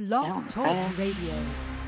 Blog Talk Radio.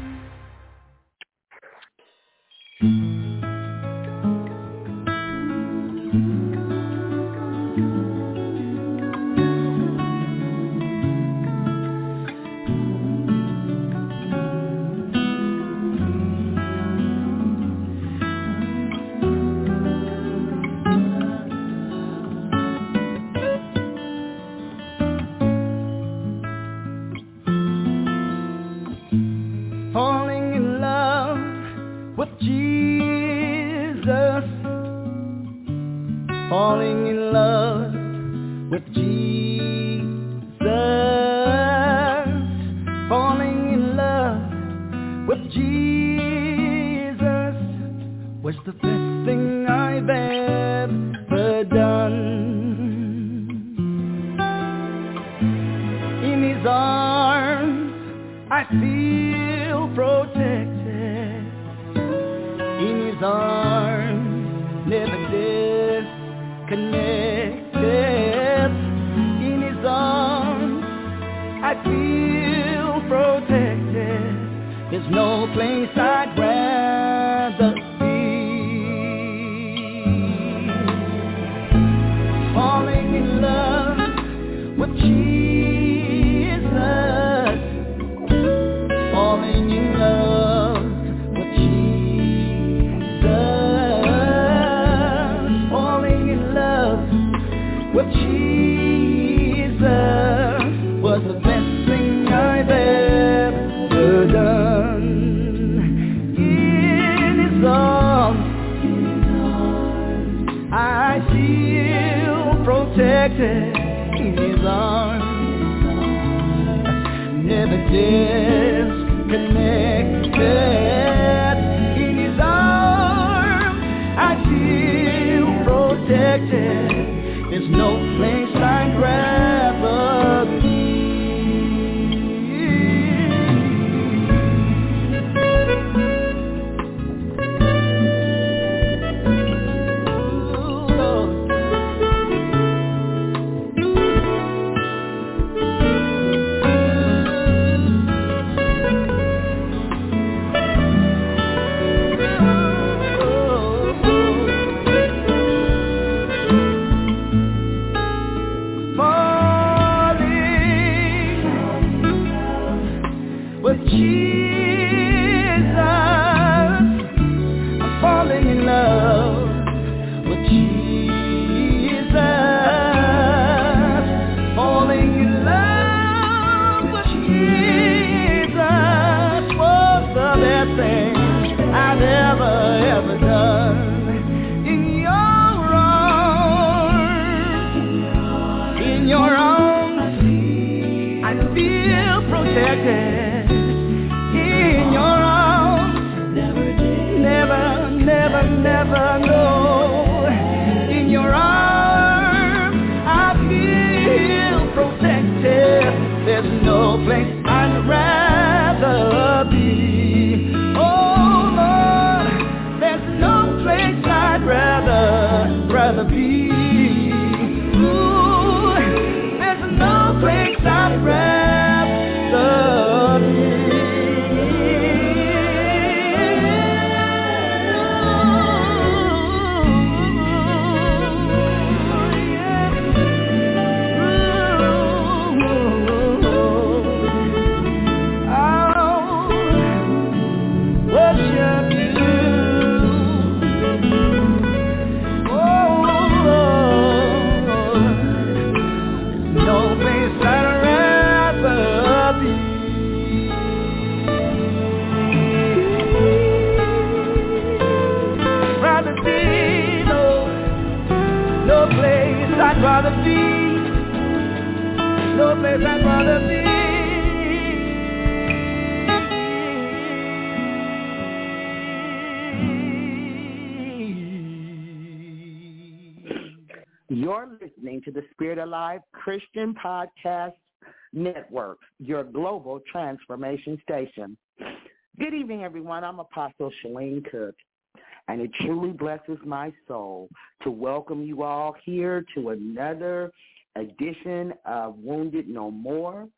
You're listening to the Spirit Alive Christian Podcast Network, your global transformation station. Good evening, everyone. I'm Apostle Shalene Cook, and it truly blesses my soul to welcome you all here to another edition of Wounded No More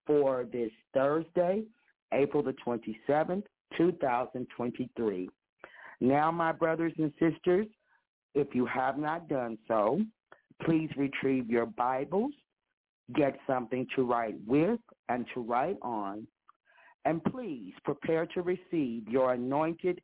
for this Thursday, April the 27th, 2023. Now, my brothers and sisters, if you have not done so, please retrieve your Bibles, get something to write with and to write on, and please prepare to receive our anointed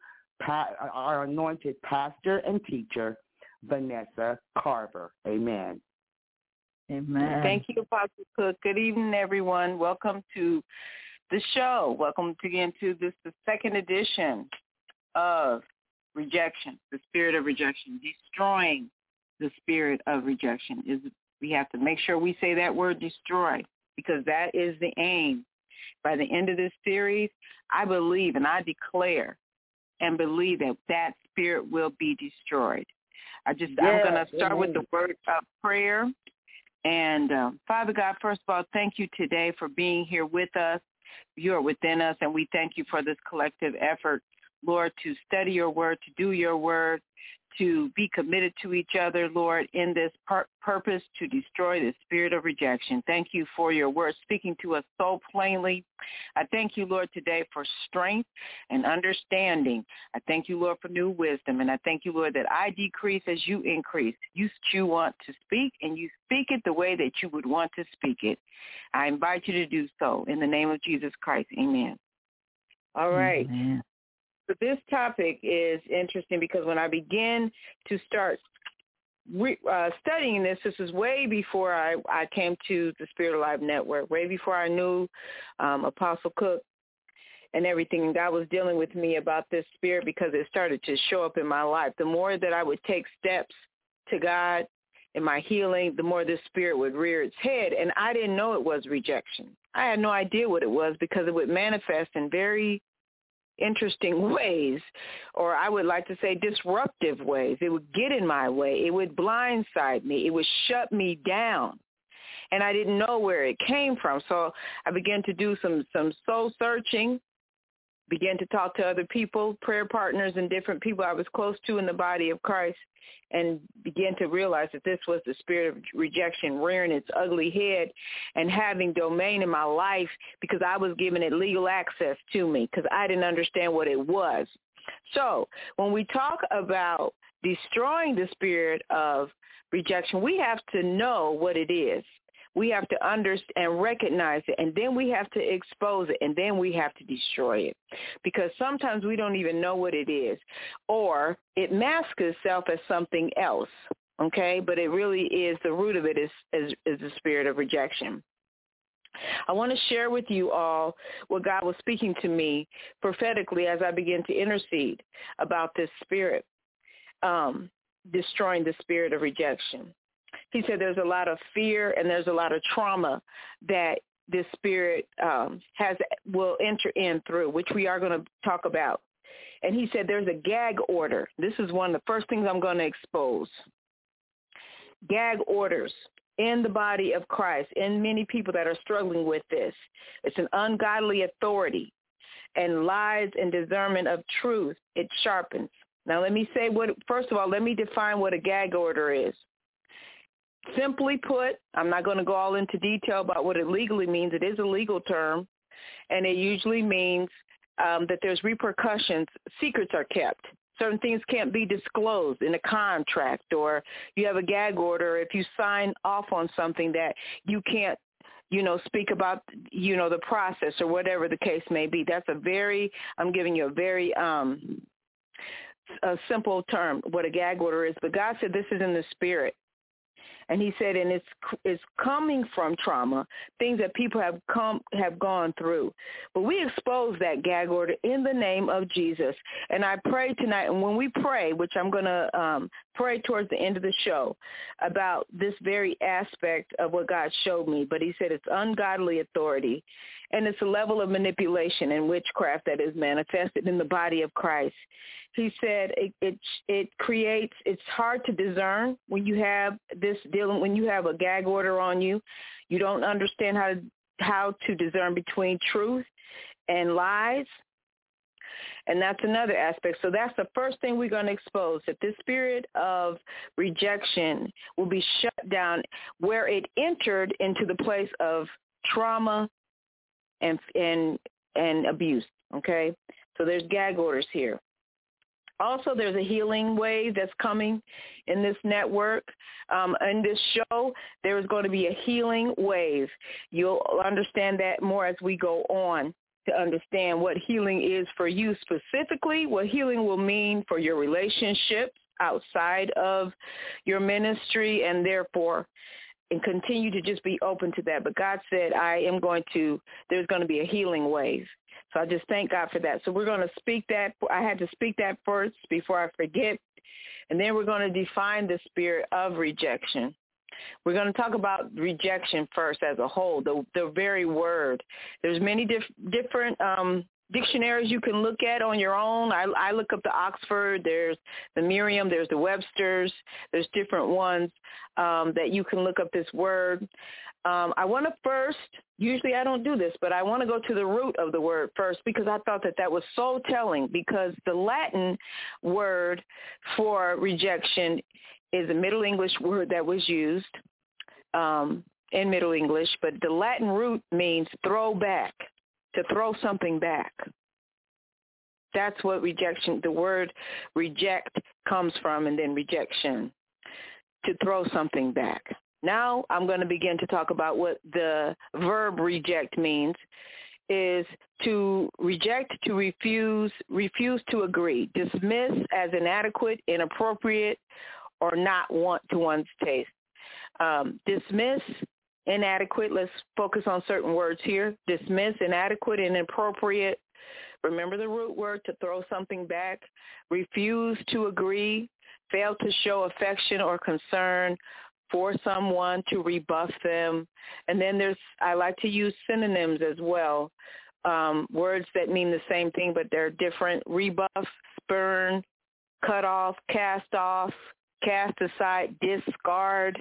pastor and teacher, Vanessa Carver. Amen. Amen. Thank you, Apostle Cook. Good evening, everyone. Welcome to the show. Welcome again to the second edition of rejection, the spirit of rejection, destroying the spirit of rejection. We have to make sure we say that word destroy, because that is the aim. By the end of this series, I believe and I declare and believe that spirit will be destroyed. I'm going to start with the word of prayer. And Father God, first of all, thank you today for being here with us. You are within us, and we thank you for this collective effort, Lord, to study your word, to do your word, to be committed to each other, Lord, in this purpose to destroy the spirit of rejection. Thank you for your word speaking to us so plainly. I thank you, Lord, today for strength and understanding. I thank you, Lord, for new wisdom. And I thank you, Lord, that I decrease as you increase. You want to speak, and you speak it the way that you would want to speak it. I invite you to do so in the name of Jesus Christ. Amen. All right. Amen. So this topic is interesting because when I began to start studying this is way before I came to the Spirit Alive Network, way before I knew Apostle Cook and everything. And God was dealing with me about this spirit because it started to show up in my life. The more that I would take steps to God in my healing, the more this spirit would rear its head. And I didn't know it was rejection. I had no idea what it was because it would manifest in very interesting ways, or I would like to say disruptive ways. It would get in my way. It would blindside me. It would shut me down. And I didn't know where it came from. So I began to do some soul searching, began to talk to other people, prayer partners and different people I was close to in the body of Christ, and began to realize that this was the spirit of rejection rearing its ugly head and having domain in my life because I was giving it legal access to me because I didn't understand what it was. So when we talk about destroying the spirit of rejection, we have to know what it is. We have to understand and recognize it, and then we have to expose it, and then we have to destroy it. Because sometimes we don't even know what it is, or it masks itself as something else, okay? But it really is, the root of it is the spirit of rejection. I want to share with you all what God was speaking to me prophetically as I began to intercede about this spirit, destroying the spirit of rejection. He said there's a lot of fear and there's a lot of trauma that this spirit will enter in through, which we are going to talk about. And he said there's a gag order. This is one of the first things I'm going to expose. Gag orders in the body of Christ, in many people that are struggling with this. It's an ungodly authority, and lies and discernment of truth, it sharpens. Now let me say first of all, let me define what a gag order is. Simply put, I'm not going to go all into detail about what it legally means. It is a legal term, and it usually means that there's repercussions. Secrets are kept. Certain things can't be disclosed in a contract, or you have a gag order if you sign off on something that you can't, speak about, the process or whatever the case may be. I'm giving you a very a simple term, what a gag order is. But God said this is in the spirit. And he said, and it's coming from trauma, things that people have gone through. But we expose that gag order in the name of Jesus. And I pray tonight, and when we pray, which I'm going to pray towards the end of the show, about this very aspect of what God showed me. But he said it's ungodly authority, and it's a level of manipulation and witchcraft that is manifested in the body of Christ. He said it's hard to discern when you have when you have a gag order on you. You don't understand how to discern between truth and lies. And that's another aspect. So that's the first thing we're going to expose, that this spirit of rejection will be shut down where it entered into the place of trauma and abuse. Okay, so there's gag orders here. Also, there's a healing wave that's coming in this network. In this show, there is going to be a healing wave. You'll understand that more as we go on to understand what healing is for you specifically, what healing will mean for your relationships outside of your ministry, and therefore, and continue to just be open to that. But God said, there's going to be a healing wave. So I just thank God for that. So we're going to speak that. I had to speak that first before I forget. And then we're going to define the spirit of rejection. We're going to talk about rejection first as a whole, the very word. There's many different dictionaries you can look at on your own. I look up the Oxford, there's the Merriam, there's the Webster's, there's different ones that you can look up this word. I want to first, usually I don't do this, but I want to go to the root of the word first because I thought that was so telling, because the Latin word for rejection is a Middle English word that was used in Middle English, but the Latin root means throw back, to throw something back. That's what rejection, the word reject comes from, and then rejection, to throw something back. Now I'm going to begin to talk about what the verb reject means. Is to reject, to refuse to agree, dismiss as inadequate, inappropriate, or not want to one's taste. Dismiss, inadequate. Let's focus on certain words here. Dismiss, inadequate, inappropriate. Remember the root word, to throw something back. Refuse to agree, fail to show affection or concern for someone, to rebuff them. And then I like to use synonyms as well, words that mean the same thing, but they're different. Rebuff, spurn, cut off, cast aside, discard,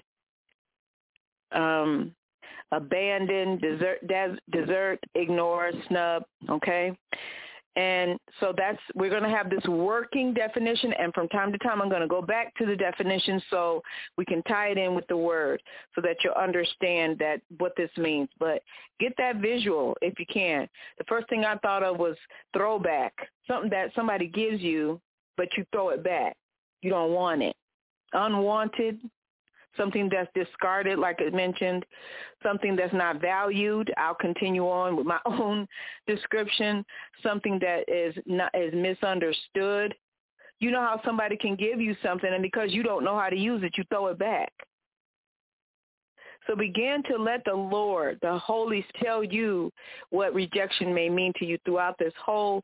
abandon, desert, ignore, snub, okay? And so we're going to have this working definition, and from time to time I'm going to go back to the definition so we can tie it in with the word so that you'll understand what this means. But get that visual if you can. The first thing I thought of was throwback, something that somebody gives you, but you throw it back. You don't want it. Unwanted, something that's discarded, like I mentioned, something that's not valued. I'll continue on with my own description. Something that is misunderstood. You know how somebody can give you something, and because you don't know how to use it, you throw it back. So begin to let the Lord, the Holy, tell you what rejection may mean to you throughout this whole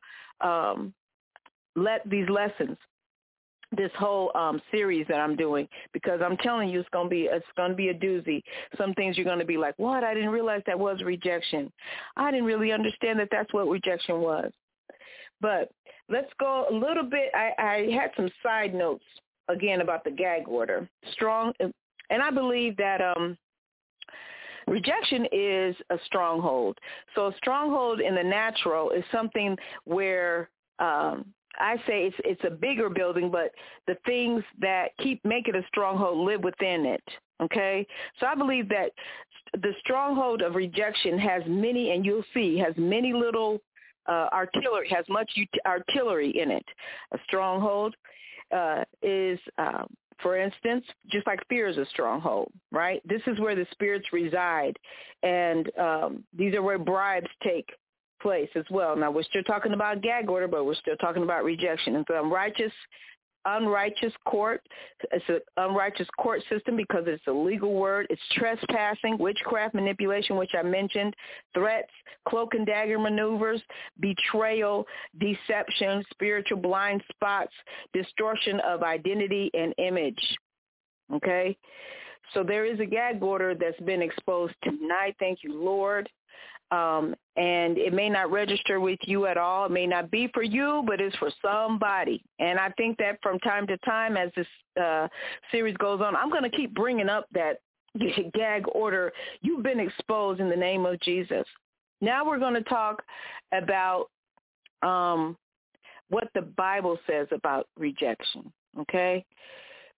these lessons. This whole series that I'm doing, because I'm telling you it's going to be a doozy. Some things you're going to be like, what? I didn't realize that was rejection. I didn't really understand that that's what rejection was. But let's go a little bit. I had some side notes, again, about the gag order. Strong, and I believe that rejection is a stronghold. So a stronghold in the natural is something where I say it's a bigger building, but the things that make it a stronghold live within it, okay? So I believe that the stronghold of rejection has many, and you'll see, has many little artillery, has much artillery in it. A stronghold is, for instance, just like fear is a stronghold, right? This is where the spirits reside, and these are where bribes take place as well. Now, we're still talking about gag order, but we're still talking about rejection. And so unrighteous court, it's an unrighteous court system because it's a legal word. It's trespassing, witchcraft, manipulation, which I mentioned, threats, cloak and dagger maneuvers, betrayal, deception, spiritual blind spots, distortion of identity and image. Okay? So there is a gag order that's been exposed tonight. Thank you, Lord. And it may not register with you at all. It may not be for you, but it's for somebody. And I think that from time to time as this series goes on, I'm going to keep bringing up that gag order. You've been exposed in the name of Jesus. Now we're going to talk about what the Bible says about rejection, okay?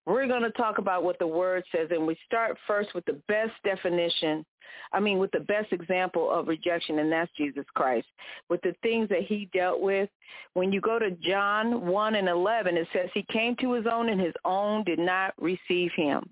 We're going to talk about what the word says, and we start first with the best with the best example of rejection, and that's Jesus Christ. With the things that he dealt with, when you go to John 1:11, it says he came to his own, and his own did not receive him.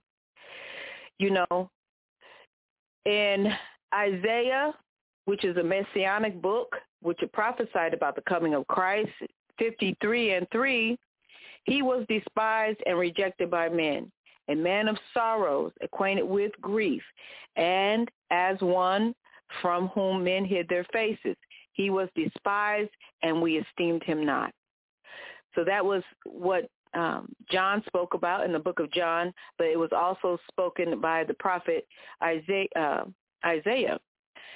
In Isaiah, which is a messianic book, which it prophesied about the coming of Christ, 53:3, he was despised and rejected by men, a man of sorrows, acquainted with grief, and as one from whom men hid their faces. He was despised, and we esteemed him not. So that was what John spoke about in the book of John, but it was also spoken by the prophet Isaiah.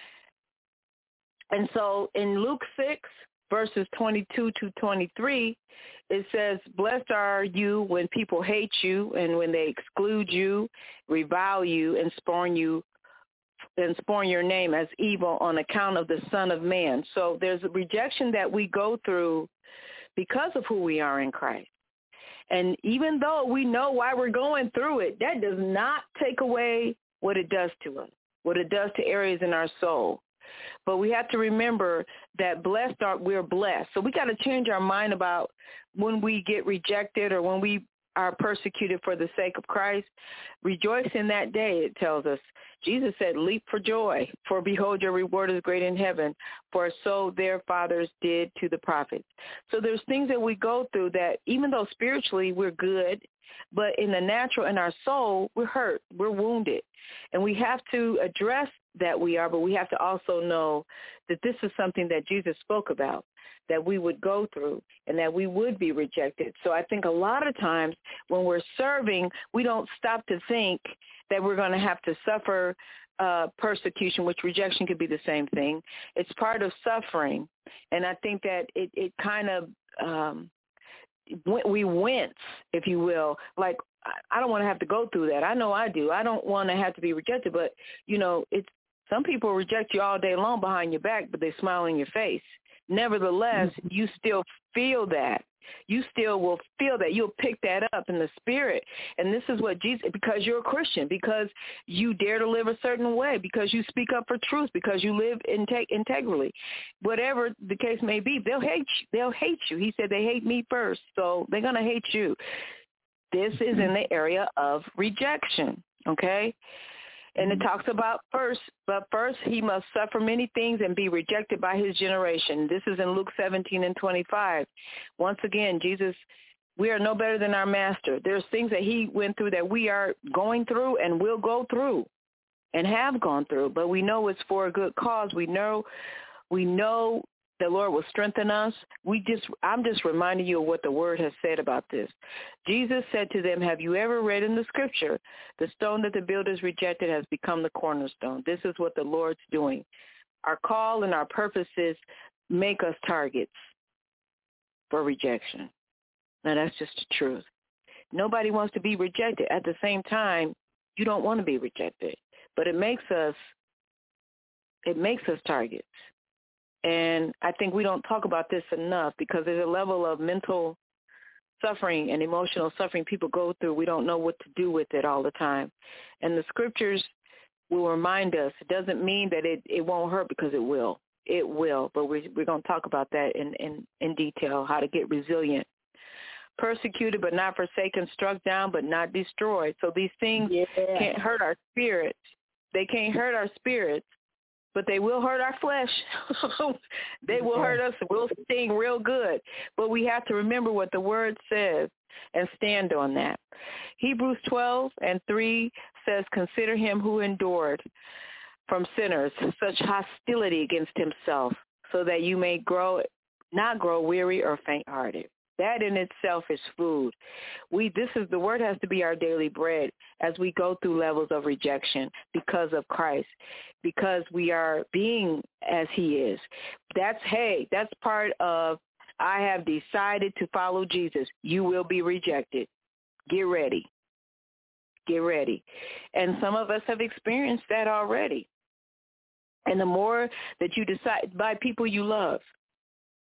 And so in Luke 6, verses 22-23, it says, blessed are you when people hate you and when they exclude you, revile you, and spurn your name as evil on account of the Son of Man. So there's a rejection that we go through because of who we are in Christ. And even though we know why we're going through it, that does not take away what it does to us, what it does to areas in our soul. But we have to remember that we're blessed. So we got to change our mind about when we get rejected or when we are persecuted for the sake of Christ. Rejoice in that day, it tells us. Jesus said, leap for joy, for behold, your reward is great in heaven, for so their fathers did to the prophets. So there's things that we go through that even though spiritually we're good, but in the natural, in our soul, we're hurt, we're wounded. And we have to address that but we have to also know that this is something that Jesus spoke about, that we would go through and that we would be rejected. So I think a lot of times when we're serving, we don't stop to think that we're going to have to suffer persecution, which rejection could be the same thing. It's part of suffering. And I think that it kind of, we wince, if you will, like, I don't want to have to go through that. I know I do. I don't want to have to be rejected, but, some people reject you all day long behind your back, but they smile in your face. Nevertheless, you still feel that. You still will feel that. You'll pick that up in the spirit. And this is what Jesus, because you're a Christian, because you dare to live a certain way, because you speak up for truth, because you live integrally. Whatever the case may be, they'll hate you. They'll hate you. He said they hate me first, so they're going to hate you. This is in the area of rejection, okay? And it talks about first he must suffer many things and be rejected by his generation. This is in Luke 17:25. Once again, Jesus, we are no better than our master. There's things that he went through that we are going through and will go through and have gone through, but we know it's for a good cause. We know the Lord will strengthen us. I'm just reminding you of what the word has said about this. Jesus said to them, have you ever read in the scripture, the stone that the builders rejected has become the cornerstone? This is what the Lord's doing. Our call and our purposes make us targets for rejection. Now, that's just the truth. Nobody wants to be rejected. At the same time, you don't want to be rejected. But it makes us targets. And I think we don't talk about this enough because there's a level of mental suffering and emotional suffering people go through. We don't know what to do with it all the time. And the scriptures will remind us. It doesn't mean that it won't hurt, because it will. It will. But we're going to talk about that in detail, how to get resilient. Persecuted but not forsaken, struck down but not destroyed. So these things can't hurt our spirits. They can't hurt our spirits, but they will hurt our flesh. They will hurt us. We'll sting real good. But we have to remember what the word says and stand on that. Hebrews 12:3 says, consider him who endured from sinners such hostility against himself, so that you may not grow weary or faint-hearted. That in itself is food. The word has to be our daily bread as we go through levels of rejection because of Christ, because we are being as he is. That's part of, I have decided to follow Jesus. You will be rejected. Get ready. Get ready. And some of us have experienced that already. And the more that you decide, by people you love,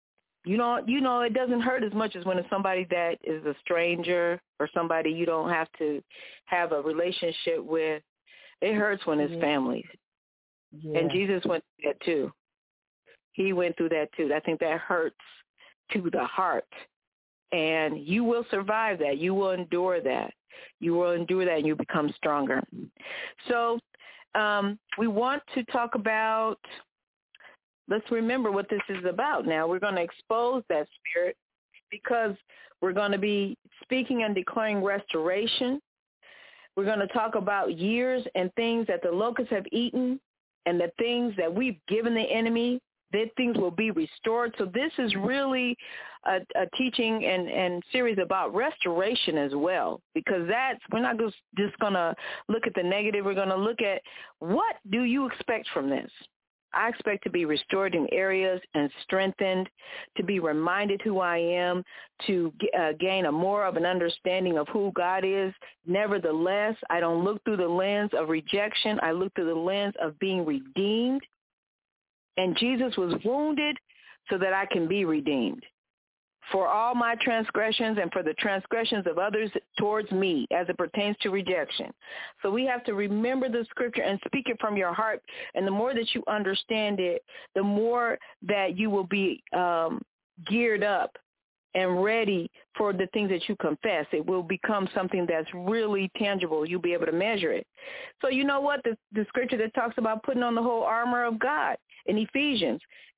You know, it doesn't hurt as much as when it's somebody that is a stranger or somebody you don't have to have a relationship with. It hurts when it's family. Yeah. And Jesus went through that too. He went through that too. I think that hurts to the heart. And you will survive that. You will endure that. You will endure that and you become stronger. So we want to talk about, let's remember what this is about now. We're going to expose that spirit because we're going to be speaking and declaring restoration. We're going to talk about years and things that the locusts have eaten and the things that we've given the enemy, that things will be restored. So this is really a teaching and series about restoration as well, because we're not just going to look at the negative. We're going to look at what do you expect from this? I expect to be restored in areas and strengthened, to be reminded who I am, to gain a more of an understanding of who God is. Nevertheless, I don't look through the lens of rejection. I look through the lens of being redeemed. And Jesus was wounded so that I can be redeemed for all my transgressions and for the transgressions of others towards me as it pertains to rejection. So we have to remember the scripture and speak it from your heart. And the more that you understand it, the more that you will be geared up and ready for the things that you confess. It will become something that's really tangible. You'll be able to measure it. So you know what? The scripture that talks about putting on the whole armor of God in Ephesians,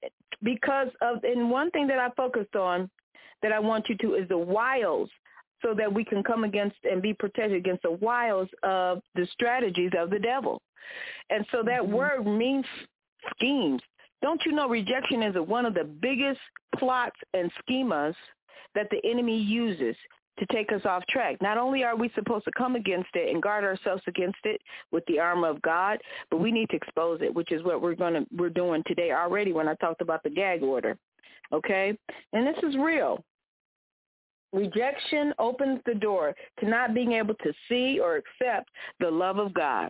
and one thing that I focused on that I want you to is the wiles, so that we can come against and be protected against the wiles of the strategies of the devil. And so that word means schemes. Don't you know rejection is one of the biggest plots and schemas that the enemy uses to take us off track? Not only are we supposed to come against it and guard ourselves against it with the armor of God, but we need to expose it, which is what we're doing today already when I talked about the gag order. Okay? And this is real. Rejection opens the door to not being able to see or accept the love of God.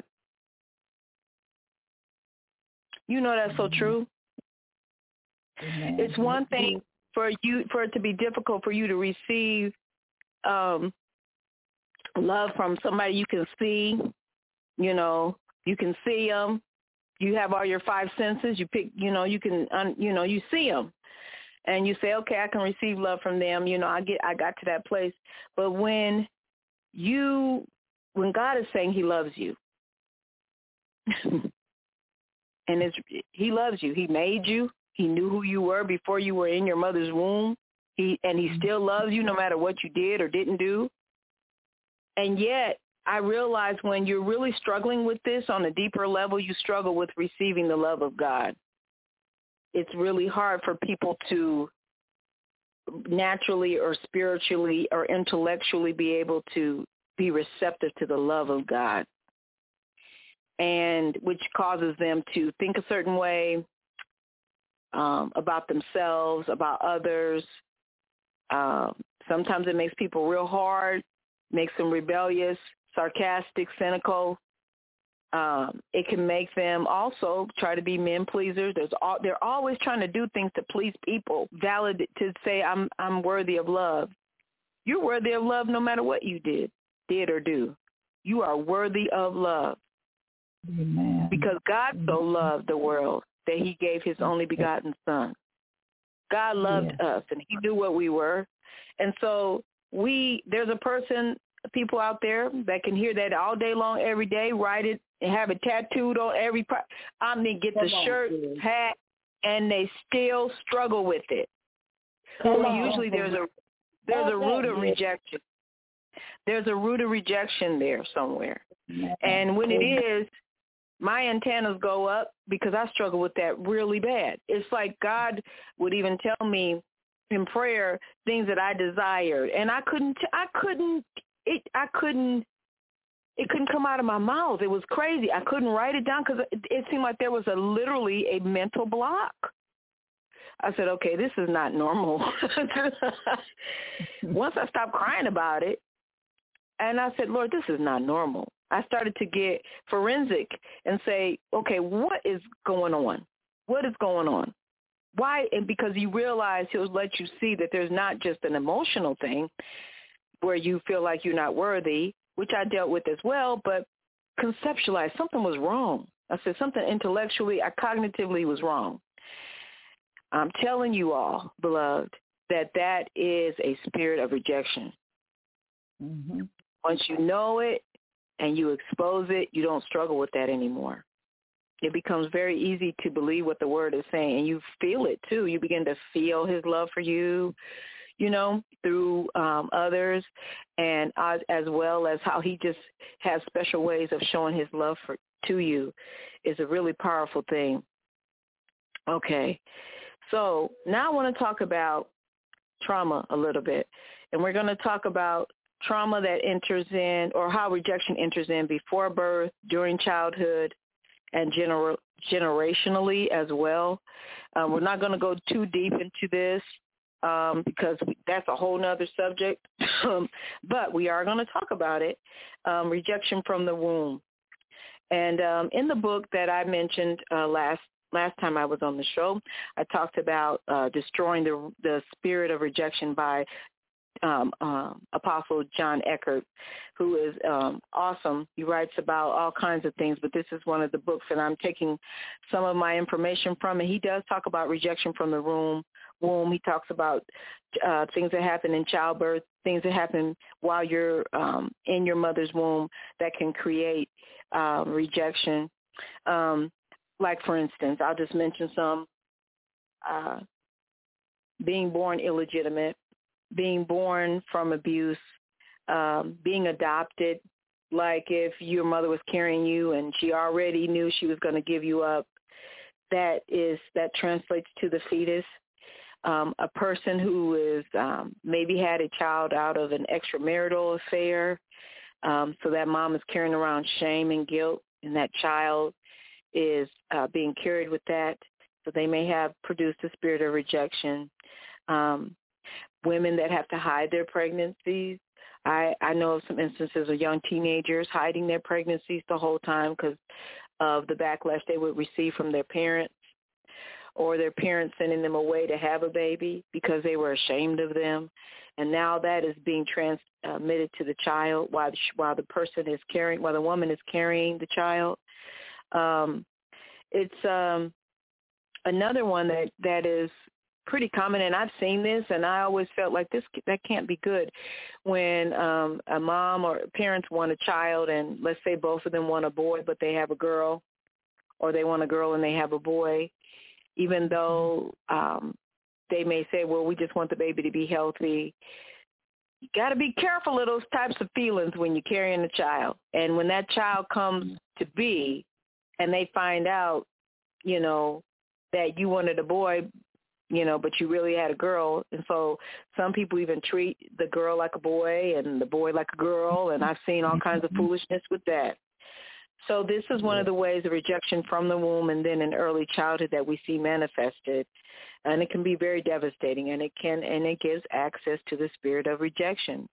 You know that's so true. Amen. It's one thing for it to be difficult for you to receive love from somebody you can see. You know, you can see them. You have all your five senses. You pick. You know, you can. You see them. And you say, okay, I can receive love from them. You know, I got to that place. But when God is saying he loves you, and he loves you, he made you, he knew who you were before you were in your mother's womb, he still loves you no matter what you did or didn't do. And yet, I realize when you're really struggling with this on a deeper level, you struggle with receiving the love of God. It's really hard for people to naturally or spiritually or intellectually be able to be receptive to the love of God, and which causes them to think a certain way about themselves, about others. Sometimes it makes people real hard, makes them rebellious, sarcastic, cynical. It can make them also try to be men pleasers. They're always trying to do things to please people, valid to say I'm worthy of love. You're worthy of love no matter what you did or do. You are worthy of love. Amen. Because God so loved the world that he gave his only begotten son. God loved us, and he knew what we were. And so there's people out there that can hear that all day long, every day, write it, and have it tattooed on every part. Get the shirt, hat, and they still struggle with it. Usually there's a root of rejection. There's a root of rejection there somewhere. And when it is, my antennas go up because I struggle with that really bad. It's like God would even tell me in prayer things that I desired, and it couldn't come out of my mouth. It was crazy. I couldn't write it down because it seemed like there was literally a mental block. I said, okay, this is not normal. Once I stopped crying about it, and I said, Lord, this is not normal. I started to get forensic and say, okay, what is going on? What is going on? why? And because you realize he'll let you see that there's not just an emotional thing where you feel like you're not worthy, which I dealt with as well, but conceptualize something was wrong. I said something intellectually, cognitively was wrong. I'm telling you all, beloved, that is a spirit of rejection. Mm-hmm. Once you know it and you expose it, you don't struggle with that anymore. It becomes very easy to believe what the word is saying, and you feel it too. You begin to feel his love for you, through others, and as well as how he just has special ways of showing his love to you is a really powerful thing. Okay, so now I want to talk about trauma a little bit, and we're going to talk about trauma that enters in, or how rejection enters in before birth, during childhood, and generationally as well. We're not going to go too deep into this because that's a whole nother subject, but we are going to talk about it, rejection from the womb. And in the book that I mentioned last time I was on the show, I talked about destroying the spirit of rejection by Apostle John Eckert, who is awesome. He writes about all kinds of things, but this is one of the books that I'm taking some of my information from, and he does talk about rejection from the womb. He talks about things that happen in childbirth, things that happen while you're in your mother's womb that can create rejection. Like, for instance, I'll just mention some: being born illegitimate, being born from abuse, being adopted, like if your mother was carrying you and she already knew she was going to give you up, that translates to the fetus. A person who is maybe had a child out of an extramarital affair, so that mom is carrying around shame and guilt, and that child is being carried with that, so they may have produced a spirit of rejection. Women that have to hide their pregnancies. I know of some instances of young teenagers hiding their pregnancies the whole time because of the backlash they would receive from their parents, or their parents sending them away to have a baby because they were ashamed of them. And now that is being transmitted to the child while the woman is carrying the child. It's another one that is pretty common, and I've seen this, and I always felt like that can't be good when a mom or parents want a child, and let's say both of them want a boy, but they have a girl, or they want a girl and they have a boy, even though they may say, well, we just want the baby to be healthy. You got to be careful of those types of feelings when you're carrying a child. And when that child comes to be and they find out, that you wanted a boy, but you really had a girl. And so some people even treat the girl like a boy and the boy like a girl, and I've seen all kinds of foolishness with that. So this is one of the ways of rejection from the womb and then in early childhood that we see manifested. And it can be very devastating, and it gives access to the spirit of rejection.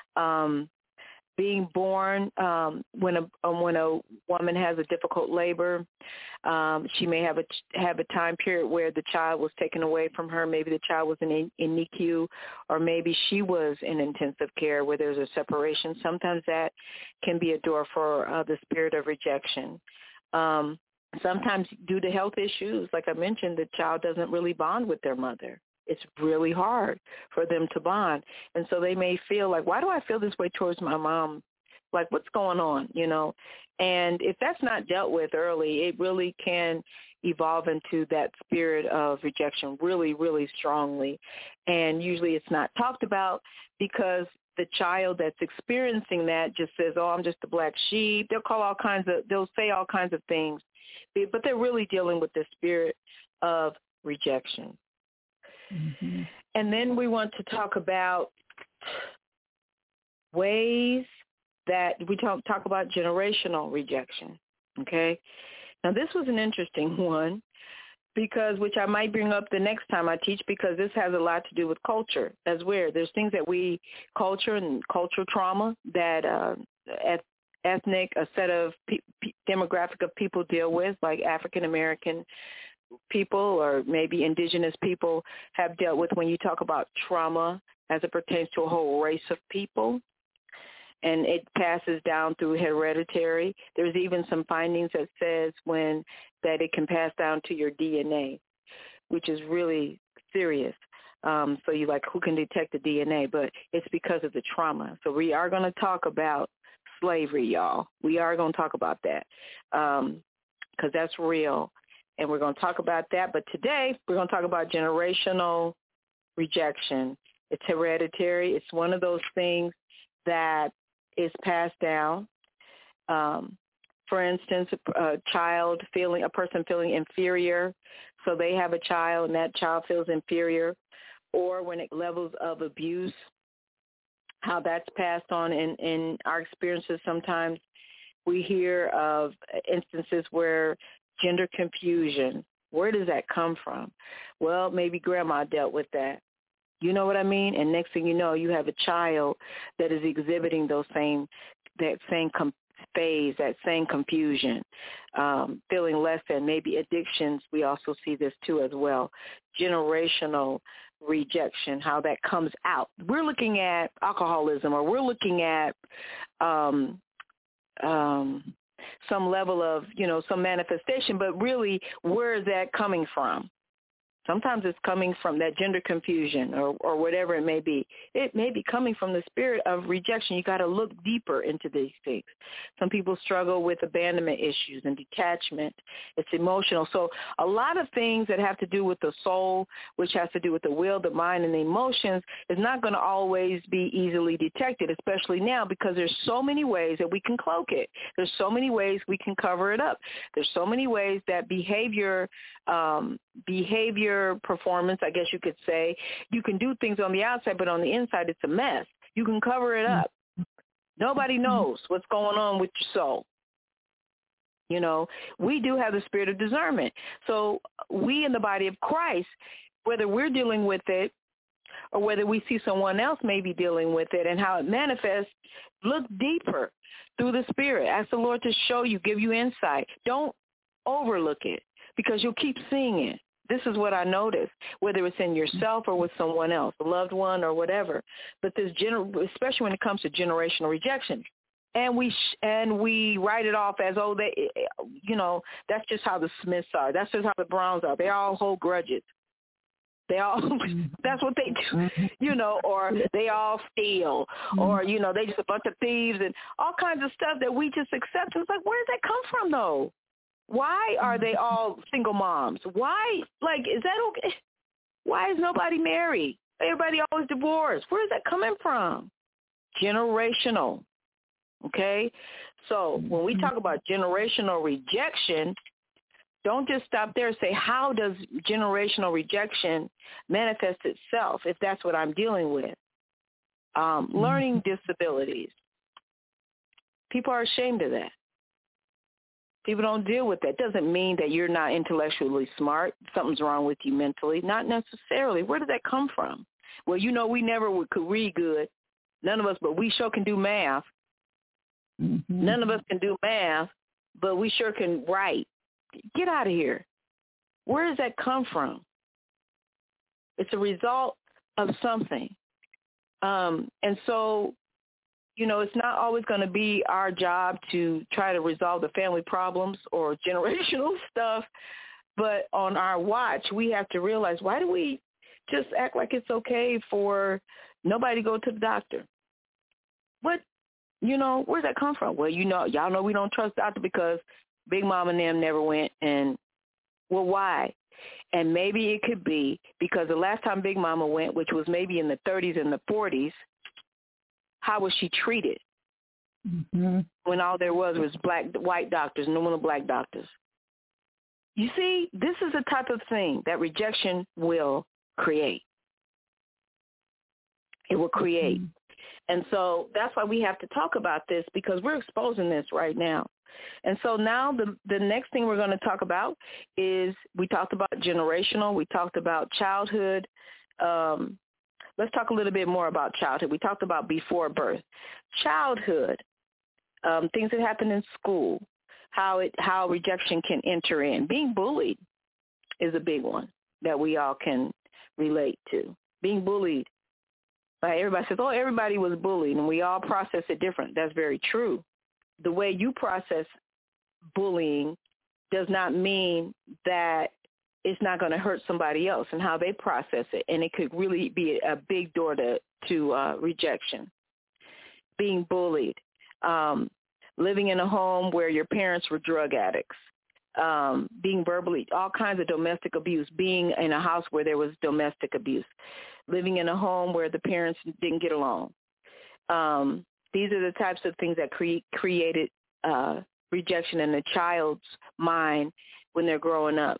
Being born when a woman has a difficult labor, she may have a time period where the child was taken away from her. Maybe the child was in NICU, or maybe she was in intensive care where there's a separation. Sometimes that can be a door for the spirit of rejection. Sometimes due to health issues, like I mentioned, the child doesn't really bond with their mother. It's really hard for them to bond. And so they may feel like, why do I feel this way towards my mom? Like, what's going on, And if that's not dealt with early, it really can evolve into that spirit of rejection really, really strongly. And usually it's not talked about because the child that's experiencing that just says, oh, I'm just a black sheep. They'll say all kinds of things, but they're really dealing with the spirit of rejection. Mm-hmm. And then we want to talk about ways that we talk about generational rejection, okay? Now, this was an interesting one which I might bring up the next time I teach, because this has a lot to do with culture as well. There's things that culture and cultural trauma that ethnic, a set of demographic of people deal with, like African American people or maybe indigenous people have dealt with when you talk about trauma as it pertains to a whole race of people. And it passes down through hereditary. There's even some findings that says that it can pass down to your DNA, which is really serious. So you're like, who can detect the DNA? But it's because of the trauma. So we are going to talk about slavery, y'all. We are going to talk about that because that's real. And we're going to talk about that. But today we're going to talk about generational rejection. It's hereditary. It's one of those things that is passed down. For instance, a person feeling inferior, so they have a child and that child feels inferior, or when it levels of abuse, how that's passed on in our experiences. Sometimes we hear of instances where gender confusion, where does that come from? Well, maybe grandma dealt with that. You know what I mean? And next thing you know, you have a child that is exhibiting that same phase, that same confusion, feeling less than. Maybe addictions, we also see this too as well. Generational rejection, how that comes out. We're looking at alcoholism, or we're looking at some level of, some manifestation, but really, where is that coming from? Sometimes it's coming from that gender confusion or whatever it may be. It may be coming from the spirit of rejection. You got to look deeper into these things. Some people struggle with abandonment issues and detachment. It's emotional. So a lot of things that have to do with the soul, which has to do with the will, the mind, and the emotions, is not going to always be easily detected, especially now, because there's so many ways that we can cloak it. There's so many ways we can cover it up. There's so many ways that behavior performance, I guess you could say, you can do things on the outside, but on the inside it's a mess. You can cover it up. Nobody knows what's going on with your soul. We do have the spirit of discernment. So we in the body of Christ, whether we're dealing with it or whether we see someone else may be dealing with it and how it manifests, look deeper through the spirit. Ask the Lord to show you, give you insight. Don't overlook it, because you'll keep seeing it. This is what I noticed, whether it's in yourself or with someone else, a loved one or whatever. But this, especially when it comes to generational rejection, and we write it off as, that's just how the Smiths are. That's just how the Browns are. They all hold grudges. They all, that's what they do, or they all steal, or, they just a bunch of thieves and all kinds of stuff that we just accept. It's like, where does that come from, though? Why are they all single moms? Why, is that okay? Why is nobody married? Everybody always divorced. Where is that coming from? Generational, okay? So when we talk about generational rejection, don't just stop there and say, how does generational rejection manifest itself, if that's what I'm dealing with? Learning disabilities. People are ashamed of that. People don't deal with that. Doesn't mean that you're not intellectually smart. Something's wrong with you mentally. Not necessarily. Where did that come from? Well, we never could read good. None of us, but we sure can do math. None of us can do math, but we sure can write. Get out of here. Where does that come from? It's a result of something. And so, it's not always going to be our job to try to resolve the family problems or generational stuff, but on our watch, we have to realize, why do we just act like it's okay for nobody to go to the doctor? What, where's that come from? Well, y'all know we don't trust doctor because Big Mama and them never went, and, well, why? And maybe it could be because the last time Big Mama went, which was maybe in the 30s and the 40s, how was she treated? When all there was white doctors, no one black doctors. You see, this is the type of thing that rejection will create. It will create. And so that's why we have to talk about this, because we're exposing this right now. And so now the next thing we're going to talk about is, we talked about generational, we talked about childhood. Let's talk a little bit more about childhood. We talked about before birth. Childhood, things that happen in school, how rejection can enter in. Being bullied. is a big one that we all can relate to. Being bullied. Like everybody says, oh, everybody was bullied, and we all process it different. That's very true. The way you process bullying does not mean that it's not going to hurt somebody else and how they process it. And it could really be a big door to rejection. Being bullied, living in a home where your parents were drug addicts, being verbally, all kinds of domestic abuse, being in a house where there was domestic abuse, living in a home where the parents didn't get along. These are the types of things that created rejection in a child's mind when they're growing up.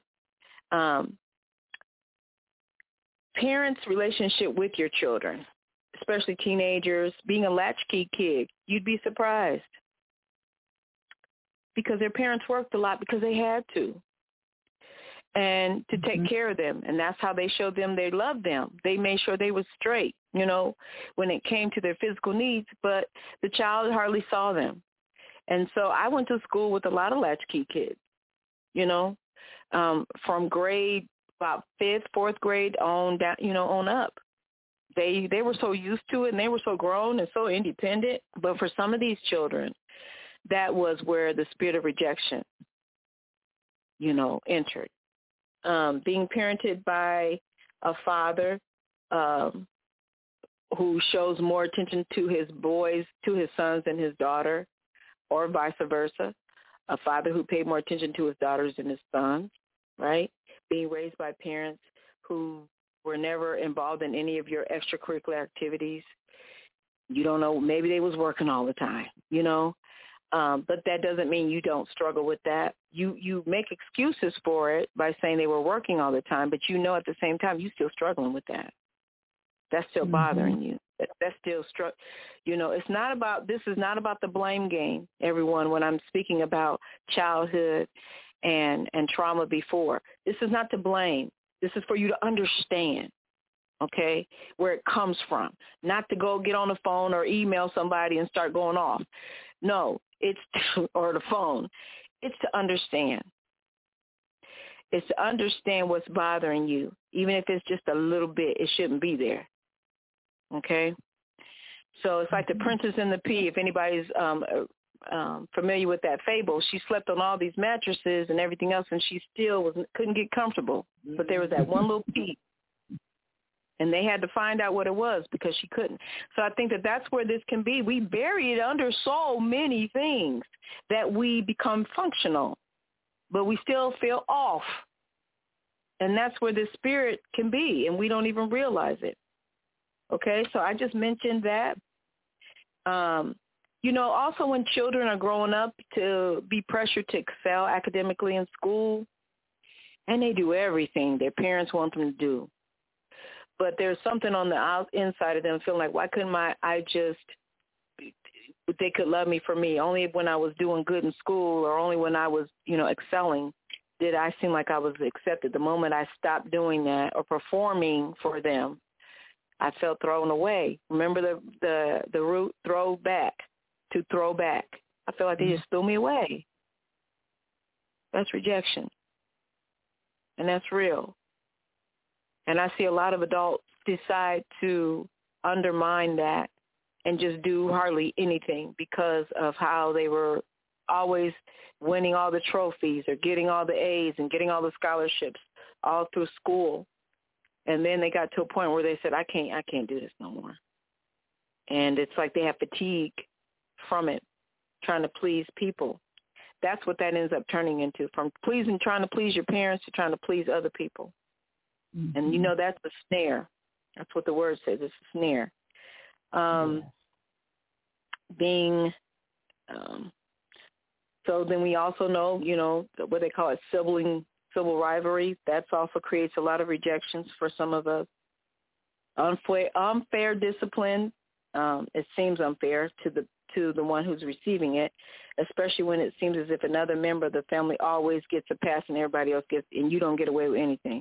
Parents' relationship with your children, especially teenagers, being a latchkey kid, you'd be surprised because their parents worked a lot because they had to, and to take care of them. And that's how they showed them they loved them. They made sure they were straight, when it came to their physical needs, but the child hardly saw them. And so I went to school with a lot of latchkey kids, from grade about 5th, 4th grade on down, on up. They were so used to it, and they were so grown and so independent. But for some of these children, that was where the spirit of rejection, entered. Being parented by a father who shows more attention to his boys, to his sons than his daughter, or vice versa. A father who paid more attention to his daughters than his sons, right? Being raised by parents who were never involved in any of your extracurricular activities. You don't know, maybe they was working all the time, but that doesn't mean you don't struggle with that. You make excuses for it by saying they were working all the time, but at the same time, you're still struggling with that. That's still bothering you. That's still it's not about, this is not about the blame game, everyone, when I'm speaking about childhood and trauma before. This is not to blame. This is for you to understand, okay, where it comes from. Not to go get on the phone or email somebody and start going off. No, or the phone. It's to understand. It's to understand what's bothering you. Even if it's just a little bit, it shouldn't be there. Okay? So it's like the Princess and the Pea. If anybody's familiar with that fable, she slept on all these mattresses and everything else, and she still couldn't get comfortable. But there was that one little pea, and they had to find out what it was because she couldn't. So I think that that's where this can be. We bury it under so many things that we become functional, but we still feel off. And that's where the spirit can be, and we don't even realize it. Okay, so I just mentioned that. Also when children are growing up to be pressured to excel academically in school, and they do everything their parents want them to do. But there's something on the inside of them feeling like, why couldn't they could love me for me. Only when I was doing good in school or only when I was, excelling did I seem like I was accepted. The moment I stopped doing that or performing for them, I felt thrown away. Remember the root throw back, to throw back. I feel like they just threw me away. That's rejection. And that's real. And I see a lot of adults decide to undermine that and just do hardly anything because of how they were always winning all the trophies or getting all the A's and getting all the scholarships all through school. And then they got to a point where they said, I can't do this no more. And it's like they have fatigue from it, trying to please people. That's what that ends up turning into, from trying to please your parents to trying to please other people. Mm-hmm. And that's a snare. That's what the word says. It's a snare. So then we also know, what they call it, civil rivalry. That's also creates a lot of rejections for some of us. Unfair discipline. It seems unfair to the one who's receiving it, especially when it seems as if another member of the family always gets a pass and everybody else gets, and you don't get away with anything.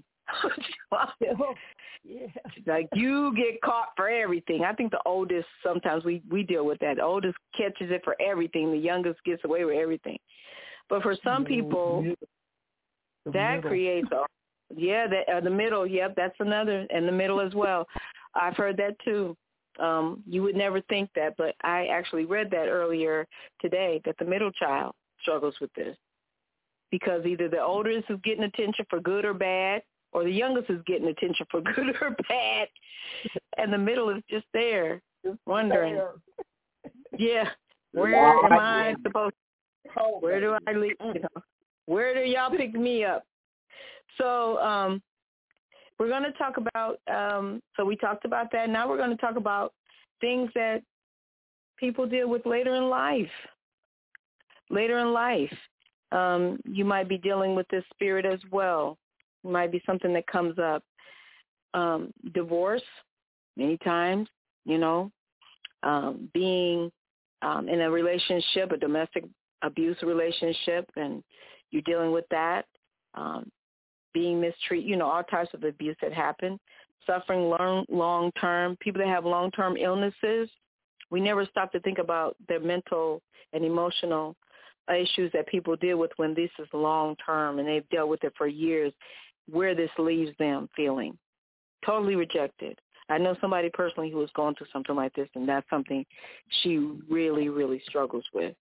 Yeah. Like you get caught for everything. I think the oldest, sometimes we deal with that. The oldest catches it for everything. The youngest gets away with everything. But for some people, that creates Yeah, the middle. Yep, that's another, and the middle as well. I've heard that too. You would never think that, but I actually read that earlier today, that the middle child struggles with this because either the oldest is getting attention for good or bad, or the youngest is getting attention for good or bad, and the middle is just there, wondering, yeah, where am I supposed to, where do I leave, where do y'all pick me up? So we're going to talk about, so we talked about that. Now we're going to talk about things that people deal with later in life. Later in life, you might be dealing with this spirit as well. It might be something that comes up. Divorce, many times, being in a relationship, a domestic abuse relationship, and you're dealing with that. Being mistreated, all types of abuse that happen, suffering long-term, people that have long-term illnesses. We never stop to think about their mental and emotional issues that people deal with when this is long-term and they've dealt with it for years, where this leaves them feeling totally rejected. I know somebody personally who is going through something like this, and that's something she really, really struggles with.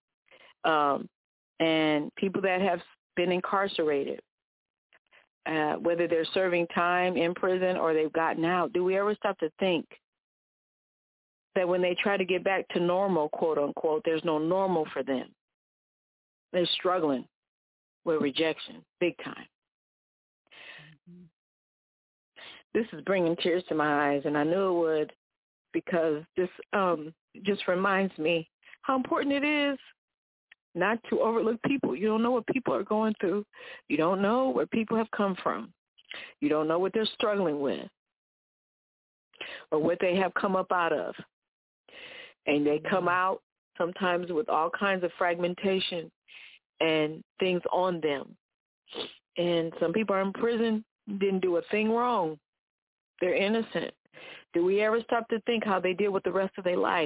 And people that have been incarcerated, whether they're serving time in prison or they've gotten out, do we ever stop to think that when they try to get back to normal, quote unquote, there's no normal for them? They're struggling with rejection, big time. Mm-hmm. This is bringing tears to my eyes, and I knew it would, because this just reminds me how important it is not to overlook people. You don't know what people are going through. You don't know where people have come from. You don't know what they're struggling with or what they have come up out of. And they come out sometimes with all kinds of fragmentation and things on them. And some people are in prison, didn't do a thing wrong. They're innocent. Do we ever stop to think how they deal with the rest of their life?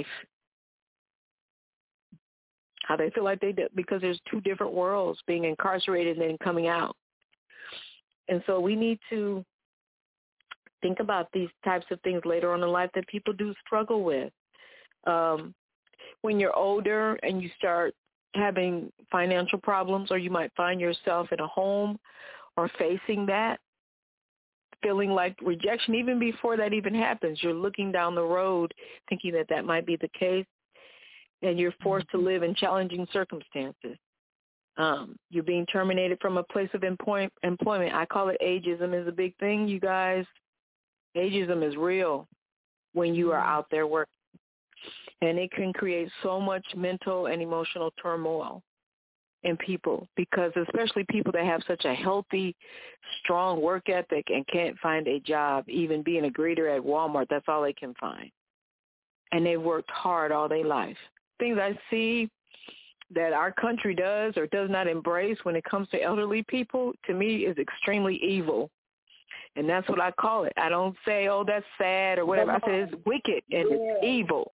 How they feel like they do, because there's two different worlds, being incarcerated and then coming out. And so we need to think about these types of things later on in life that people do struggle with. When you're older and you start having financial problems, or you might find yourself in a home or facing that, feeling like rejection, even before that even happens, you're looking down the road thinking that that might be the case, and you're forced to live in challenging circumstances. You're being terminated from a place of employment. I call it ageism is a big thing, you guys. Ageism is real when you are out there working. And it can create so much mental and emotional turmoil in people, because especially people that have such a healthy, strong work ethic and can't find a job, even being a greeter at Walmart, that's all they can find. And they've worked hard all their life. Things I see that our country does or does not embrace when it comes to elderly people, to me, is extremely evil. And that's what I call it. I don't say, oh, that's sad or whatever. I say it's wicked and it's evil.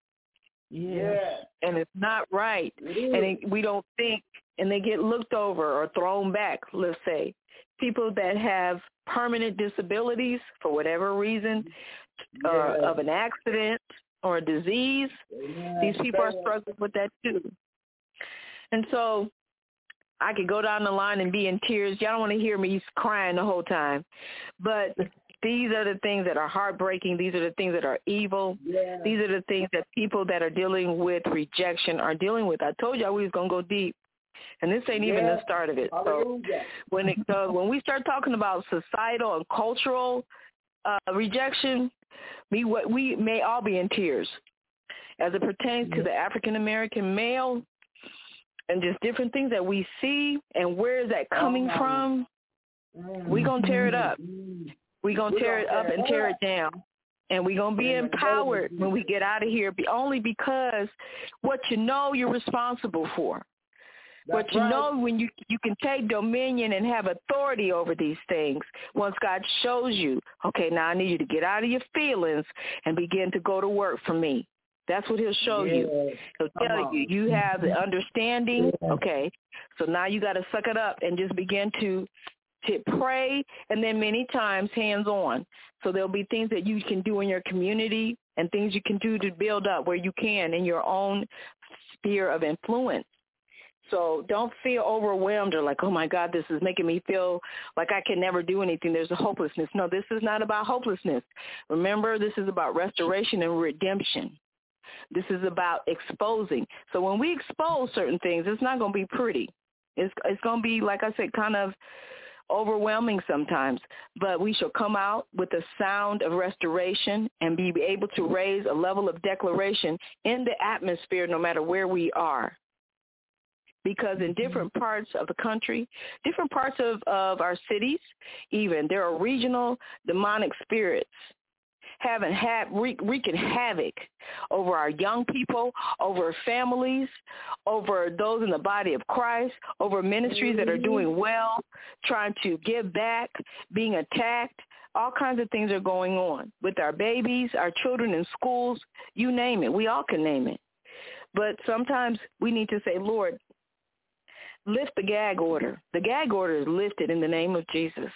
Yeah. And it's not right. And we don't think, and they get looked over or thrown back, let's say. People that have permanent disabilities for whatever reason, of an accident or a disease, these people are struggling with that too. And so I could go down the line and be in tears. Y'all don't want to hear me crying the whole time. But these are the things that are heartbreaking. These are the things that are evil. Yeah. These are the things that people that are dealing with rejection are dealing with. I told y'all we was going to go deep. And this ain't even the start of it. So when we start talking about societal and cultural rejection, we may all be in tears. As it pertains to the African-American male and just different things that we see and where is that coming from, we're going to tear it up. We're going to tear it up and tear it down. And we're going to be empowered when we get out of here, only because what you know you're responsible for. What you know, when you can take dominion and have authority over these things, once God shows you, okay, now I need you to get out of your feelings and begin to go to work for me. That's what he'll show you. He'll tell you, you have the understanding, okay, so now you got to suck it up and just begin to to pray, and then many times hands-on. So there'll be things that you can do in your community and things you can do to build up where you can in your own sphere of influence. So don't feel overwhelmed or like, oh, my God, this is making me feel like I can never do anything. There's a hopelessness. No, this is not about hopelessness. Remember, this is about restoration and redemption. This is about exposing. So when we expose certain things, it's not going to be pretty. It's going to be, like I said, kind of overwhelming sometimes, but we shall come out with a sound of restoration and be able to raise a level of declaration in the atmosphere no matter where we are. Because in different parts of the country, different parts of our cities, even, there are regional demonic spirits wreaking havoc over our young people, over families, over those in the body of Christ, over ministries that are doing well, trying to give back, being attacked. All kinds of things are going on with our babies, our children in schools, you name it. We all can name it. But sometimes we need to say, Lord, lift the gag order. The gag order is lifted in the name of Jesus.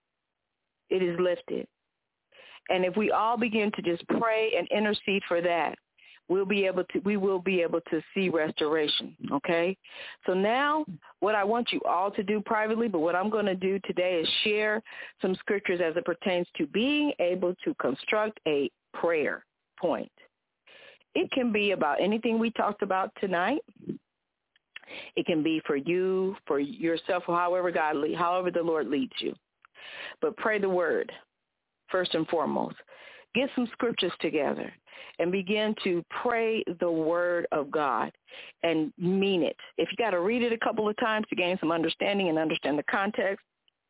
It is lifted. And if we all begin to just pray and intercede for that, we will be able to see restoration, okay? So now what I want you all to do privately, but what I'm going to do today is share some scriptures as it pertains to being able to construct a prayer point. It can be about anything we talked about tonight. It can be for you, for yourself, or however the Lord leads you. But pray the word first and foremost. Get some scriptures together and begin to pray the word of God and mean it. If you got to read it a couple of times to gain some understanding and understand the context,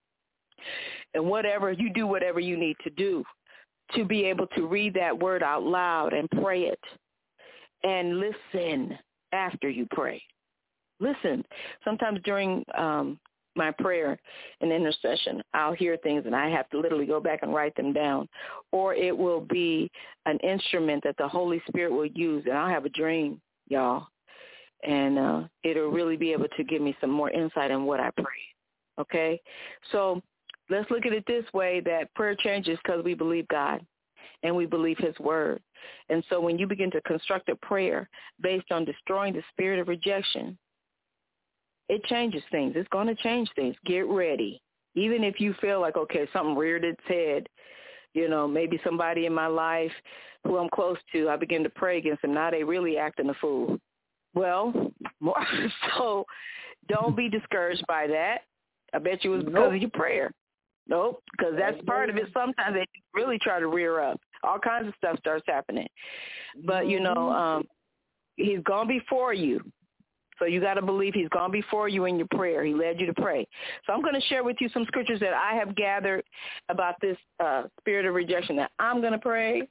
and you do whatever you need to do to be able to read that word out loud and pray it. And listen after you pray. Listen. Sometimes during my prayer and intercession, I'll hear things and I have to literally go back and write them down. Or it will be an instrument that the Holy Spirit will use, and I'll have a dream, y'all. And it'll really be able to give me some more insight in what I pray. Okay? So let's look at it this way, that prayer changes because we believe God and we believe his word. And so when you begin to construct a prayer based on destroying the spirit of rejection, it changes things. It's going to change things. Get ready. Even if you feel like, okay, something reared its head, maybe somebody in my life who I'm close to, I begin to pray against them. Now they really acting a fool. Well, so don't be discouraged by that. I bet you it was because of your prayer. Nope, because that's part of it. Sometimes they really try to rear up. All kinds of stuff starts happening. But, he's gone before you. So you got to believe he's gone before you in your prayer. He led you to pray. So I'm going to share with you some scriptures that I have gathered about this spirit of rejection that I'm going to pray.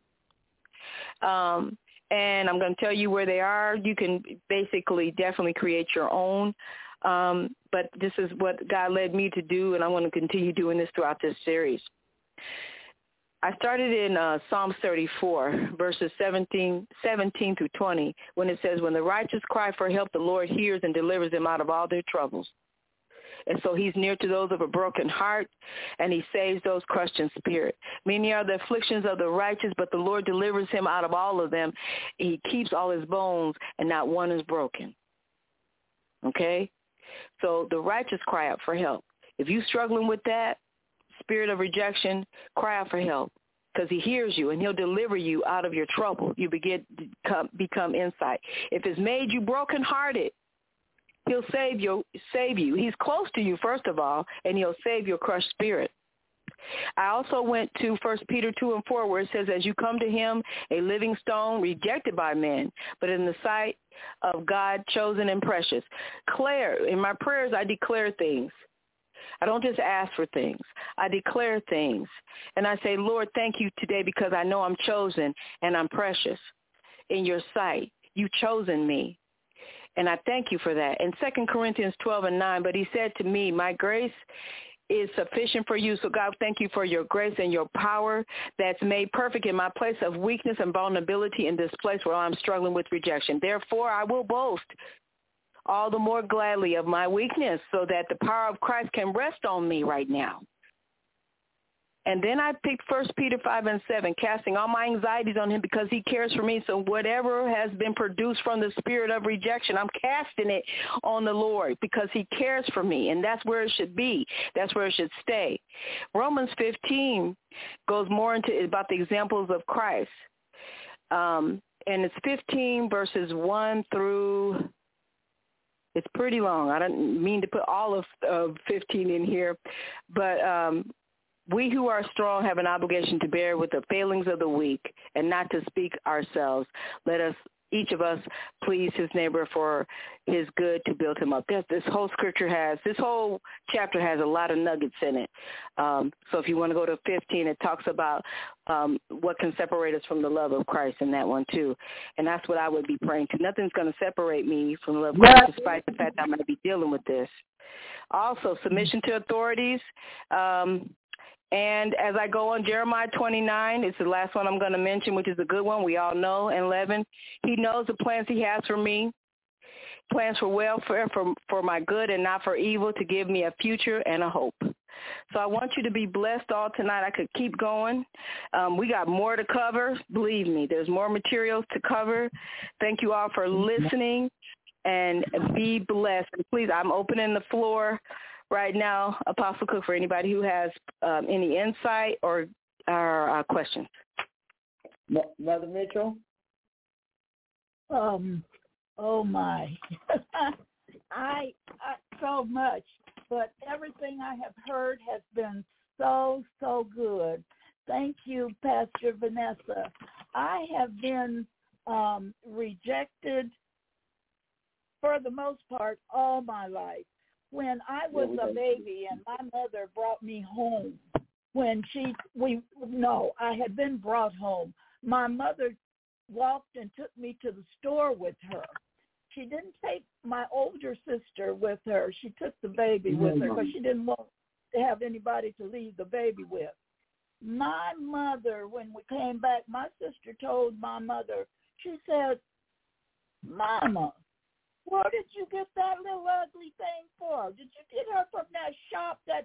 And I'm going to tell you where they are. You can basically definitely create your own. But this is what God led me to do, and I'm going to continue doing this throughout this series. I started in Psalms 34, verses 17 through 20, when it says, when the righteous cry for help, the Lord hears and delivers them out of all their troubles. And so he's near to those of a broken heart, and he saves those crushed in spirit. Many are the afflictions of the righteous, but the Lord delivers him out of all of them. He keeps all his bones, and not one is broken. Okay? So the righteous cry out for help. If you're struggling with that spirit of rejection, cry out for help, because he hears you and he'll deliver you out of your trouble. You begin to become insight. If it's made you brokenhearted, he'll save you. He's close to you, first of all, and he'll save your crushed spirit. I also went to 1 Peter 2:4, where it says, as you come to him, a living stone rejected by men, but in the sight of God, chosen and precious. In my prayers, I declare things. I don't just ask for things. I declare things. And I say, Lord, thank you today because I know I'm chosen and I'm precious in your sight. You've chosen me. And I thank you for that. In 2 Corinthians 12:9, but he said to me, my grace is sufficient for you. So God, thank you for your grace and your power that's made perfect in my place of weakness and vulnerability in this place where I'm struggling with rejection. Therefore, I will boast all the more gladly of my weakness, so that the power of Christ can rest on me right now. And then I picked 1 Peter 5:7, casting all my anxieties on him because he cares for me. So whatever has been produced from the spirit of rejection, I'm casting it on the Lord because he cares for me. And that's where it should be. That's where it should stay. Romans 15 goes more into about the examples of Christ. And it's 15 verses 1 through, it's pretty long. I don't mean to put all of 15 in here, but we who are strong have an obligation to bear with the failings of the weak and not to speak ourselves. Let us, each of us, please his neighbor for his good to build him up. This whole chapter has a lot of nuggets in it. So if you want to go to 15, it talks about what can separate us from the love of Christ in that one too. And that's what I would be praying to. Nothing's going to separate me from the love of Christ, despite the fact that I'm going to be dealing with this. Also, submission to authorities. And as I go on, Jeremiah 29, it's the last one I'm going to mention, which is a good one. We all know. And 11, he knows the plans he has for me, plans for welfare, for my good and not for evil, to give me a future and a hope. So I want you to be blessed all tonight. I could keep going. We got more to cover. Believe me, there's more materials to cover. Thank you all for listening, and be blessed. And please, I'm opening the floor right now, Apostle Cook, for anybody who has any insight or questions. Mother Mitchell? Oh my. I so much, but everything I have heard has been so good. Thank you, Pastor Vanessa. I have been rejected for the most part all my life. When I was a baby and my mother brought me home, I had been brought home. My mother walked and took me to the store with her. She didn't take my older sister with her. She took the baby with her because she didn't want to have anybody to leave the baby with. My mother, when we came back, my sister told my mother, she said, "Mama, where did you get that little ugly thing for? Did you get her from that shop, that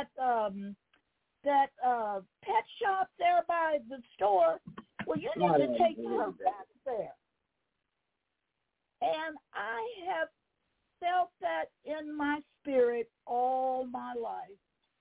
pet shop there by the store? Well, you need to take her back there." And I have felt that in my spirit all my life.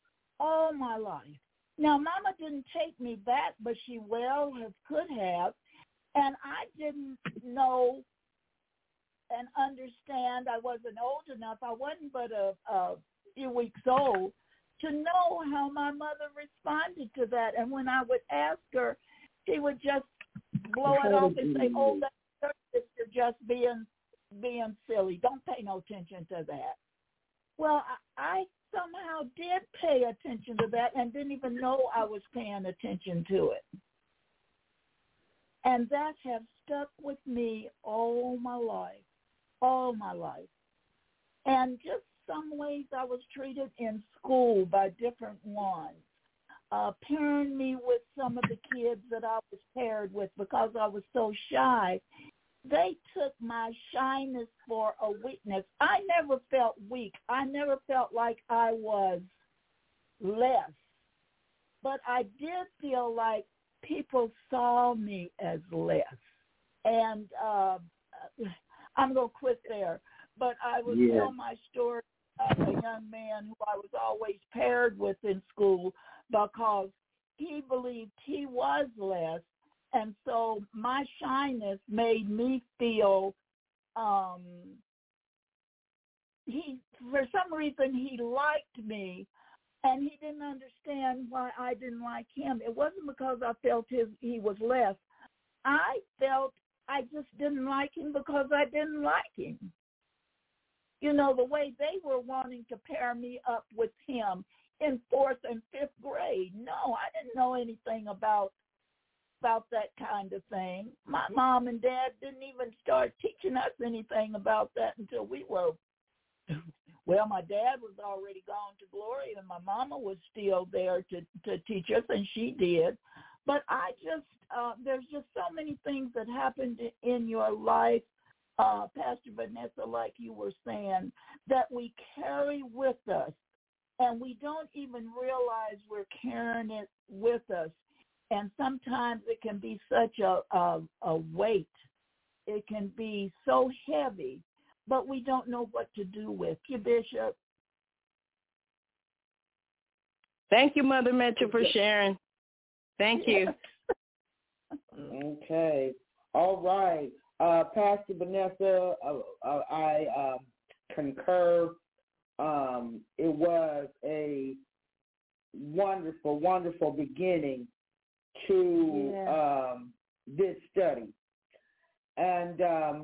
Now, Mama didn't take me back, but she could have. And I didn't know and understand. I wasn't old enough. I wasn't but a few weeks old to know how my mother responded to that. And when I would ask her, she would just blow it off and say, "Oh, that's your sister just being silly. Don't pay no attention to that." Well, I somehow did pay attention to that and didn't even know I was paying attention to it. And that has stuck with me all my life. And just some ways I was treated in school by different ones. Pairing me with some of the kids that I was paired with because I was so shy. They took my shyness for a weakness. I never felt weak. I never felt like I was less. But I did feel like people saw me as less. And I'm going to quit there. But I would tell my story of a young man who I was always paired with in school because he believed he was less. And so my shyness made me feel for some reason he liked me, and he didn't understand why I didn't like him. It wasn't because I felt he was less. I felt I just didn't like him because I didn't like him. You know, the way they were wanting to pair me up with him in 4th and 5th grade. No, I didn't know anything about that kind of thing. My mom and dad didn't even start teaching us anything about that until we were, well, my dad was already gone to glory and my mama was still there to teach us, and she did. But I just, there's just so many things that happened in your life Pastor Vanessa, like you were saying, that we carry with us, and we don't even realize we're carrying it with us. And sometimes it can be such a weight. It can be so heavy, but we don't know what to do with. You, Bishop. Thank you, Mother Mitchell, for sharing. Thank you. Okay. All right. Pastor Vanessa, I concur. It was a wonderful, wonderful beginning to this study. And,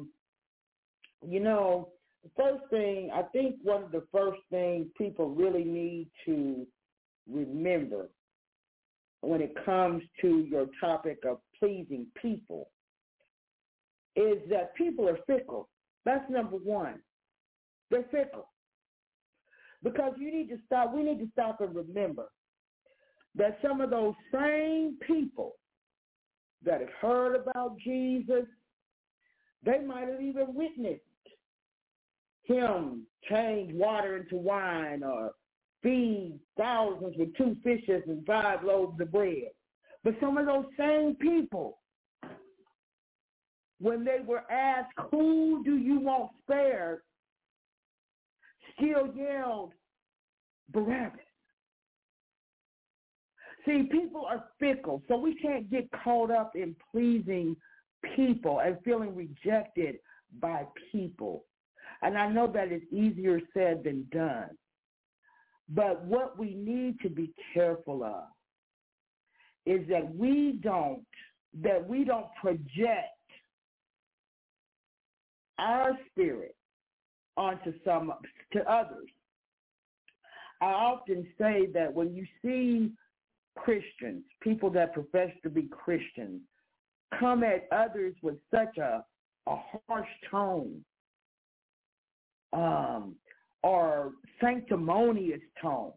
the first thing, I think one of the first things people really need to remember when it comes to your topic of pleasing people is that people are fickle. That's number one. They're fickle. Because we need to stop and remember that some of those same people that have heard about Jesus, they might have even witnessed him change water into wine or feed thousands with 2 fishes and 5 loaves of bread. But some of those same people, when they were asked, who do you want spared, still yelled, Barabbas. See, people are fickle, so we can't get caught up in pleasing people and feeling rejected by people. And I know that is easier said than done. But what we need to be careful of is that we don't project our spirit onto others. I often say that when you see Christians, people that profess to be Christians, come at others with such a harsh tone or sanctimonious tone,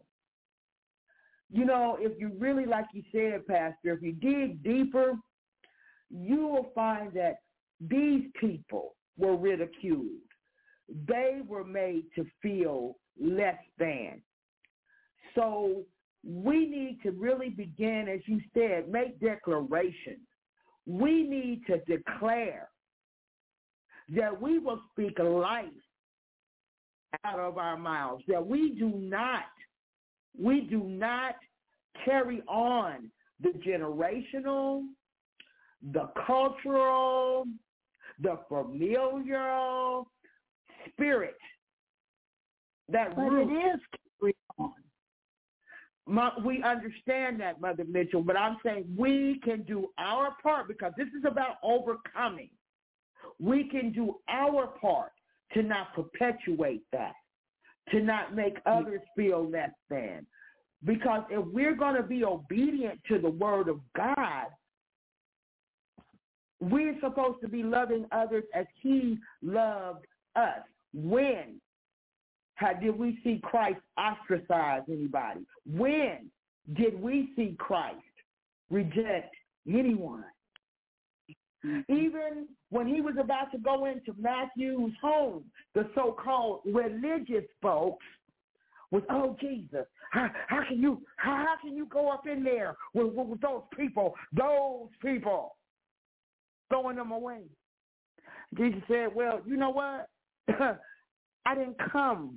if you really, like you said, Pastor, if you dig deeper, you will find that these people were ridiculed. They were made to feel less than. So we need to really begin, as you said, make declarations. We need to declare that we will speak life out of our mouths, that we do not carry on the generational, the cultural, the familial spirit that roots. But it is carried on. We understand that, Mother Mitchell, but I'm saying we can do our part because this is about overcoming. We can do our part to not perpetuate that, to not make others feel less than. Because if we're going to be obedient to the word of God, we're supposed to be loving others as he loved us. When did we see Christ ostracize anybody? When did we see Christ reject anyone? Even when he was about to go into Matthew's home, the so-called religious folks was, oh, Jesus, how can you go up in there with those people throwing them away? Jesus said, well, you know what? I didn't come,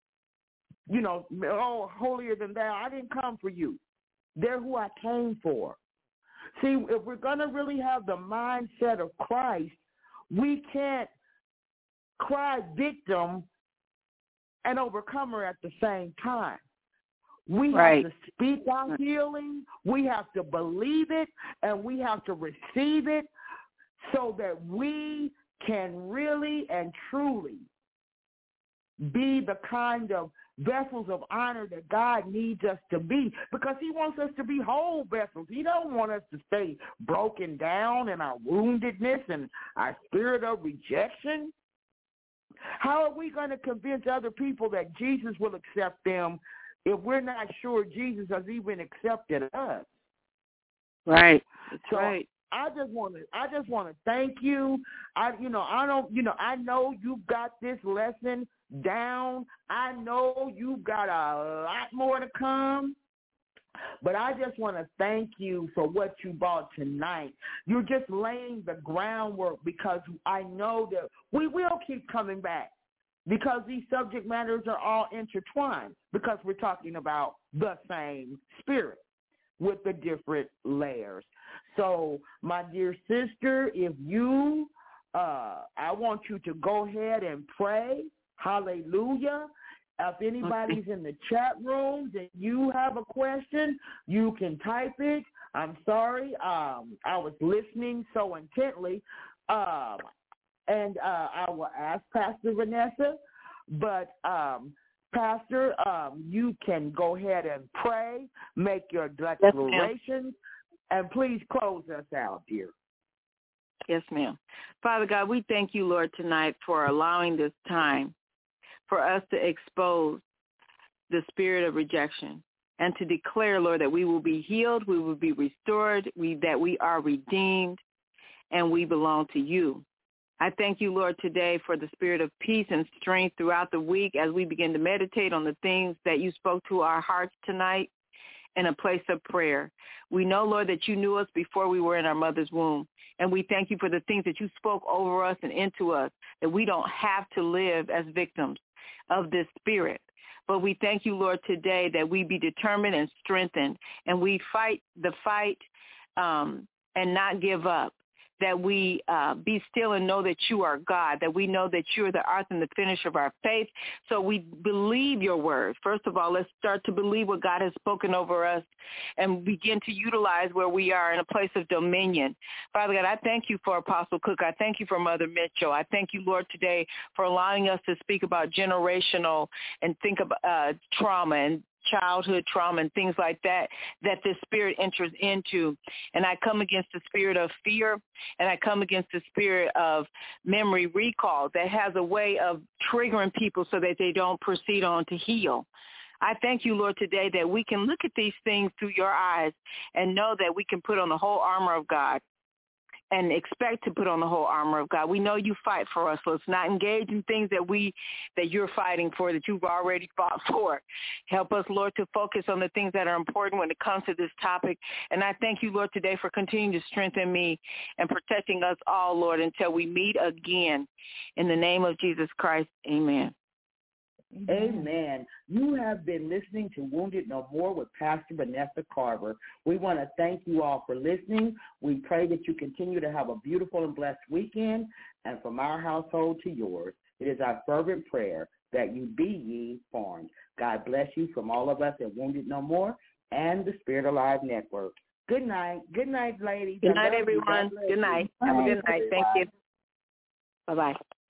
holier than thou. I didn't come for you. They're who I came for. See, if we're going to really have the mindset of Christ, we can't cry victim and overcomer at the same time. We have to speak our healing, we have to believe it, and we have to receive it so that we can really and truly be the kind of vessels of honor that God needs us to be, because he wants us to be whole vessels. He don't want us to stay broken down in our woundedness and our spirit of rejection. How are we going to convince other people that Jesus will accept them if we're not sure Jesus has even accepted us? Right. So right. I just want to thank you. I know you got this lesson down. I know you got a lot more to come. But I just want to thank you for what you brought tonight. You're just laying the groundwork, because I know that we will keep coming back, because these subject matters are all intertwined, because we're talking about the same spirit with the different layers. So, my dear sister, if you, I want you to go ahead and pray. Hallelujah. If anybody's in the chat rooms and you have a question, you can type it. I'm sorry. I was listening so intently. And I will ask Pastor Vanessa. But, Pastor, you can go ahead and pray, make your declarations, and please close us out, dear. Yes, ma'am. Father God, we thank you, Lord, tonight for allowing this time for us to expose the spirit of rejection and to declare, Lord, that we will be healed, we will be restored, that we are redeemed, and we belong to you. I thank you, Lord, today for the spirit of peace and strength throughout the week as we begin to meditate on the things that you spoke to our hearts tonight in a place of prayer. We know, Lord, that you knew us before we were in our mother's womb. And we thank you for the things that you spoke over us and into us, that we don't have to live as victims of this spirit. But we thank you, Lord, today that we be determined and strengthened, and we fight the fight and not give up, that we be still and know that you are God, that we know that you are the author and the finisher of our faith. So we believe your word. First of all, let's start to believe what God has spoken over us and begin to utilize where we are in a place of dominion. Father God, I thank you for Apostle Cook. I thank you for Mother Mitchell. I thank you, Lord, today for allowing us to speak about generational and think about trauma and childhood trauma and things like that, that this spirit enters into. And I come against the spirit of fear, and I come against the spirit of memory recall that has a way of triggering people so that they don't proceed on to heal. I thank you, Lord, today that we can look at these things through your eyes and know that we can put on the whole armor of God and expect to put on the whole armor of God. We know you fight for us. Let's not engage in things that you're fighting for, that you've already fought for. Help us, Lord, to focus on the things that are important when it comes to this topic. And I thank you, Lord, today for continuing to strengthen me and protecting us all, Lord, until we meet again. In the name of Jesus Christ, amen. Amen. You have been listening to Wounded No More with Pastor Vanessa Carver. We want to thank you all for listening. We pray that you continue to have a beautiful and blessed weekend. And from our household to yours, it is our fervent prayer that you be ye formed. God bless you from all of us at Wounded No More and the Spirit Alive Network. Good night. Good night, ladies. Good night, everyone. Good night. Have a good night. Thank you. Bye-bye.